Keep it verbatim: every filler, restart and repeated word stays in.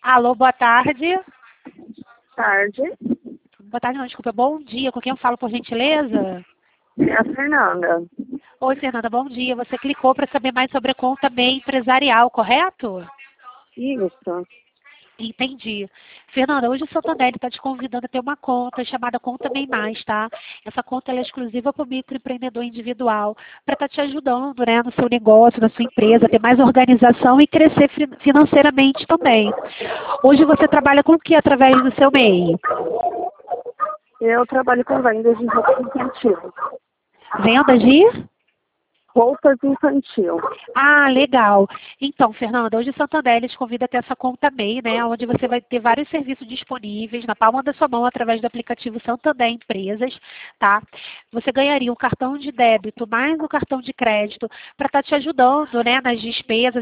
Alô, boa tarde. Tarde. Boa tarde, não, desculpa. Bom dia. Com quem eu falo, por gentileza? É a Fernanda. Oi, Fernanda, bom dia. Você clicou para saber mais sobre a conta MEI empresarial, correto? Isso. Entendi. Fernanda, hoje o Santander está te convidando a ter uma conta chamada Conta MEI Mais, tá? Essa conta ela é exclusiva para o microempreendedor individual, para estar te ajudando, né, no seu negócio, na sua empresa, ter mais organização e crescer fi- financeiramente também. Hoje você trabalha com o que através do seu MEI? Eu trabalho com vendas de roupas infantil. Venda de? Roupas infantil. Ah, legal. Então, Fernanda, hoje o Santander ele te convida a ter essa conta MEI, né, onde você vai ter vários serviços disponíveis na palma da sua mão através do aplicativo Santander Empresas, tá? Você ganharia um cartão de débito mais um cartão de crédito para estar te ajudando, né, nas despesas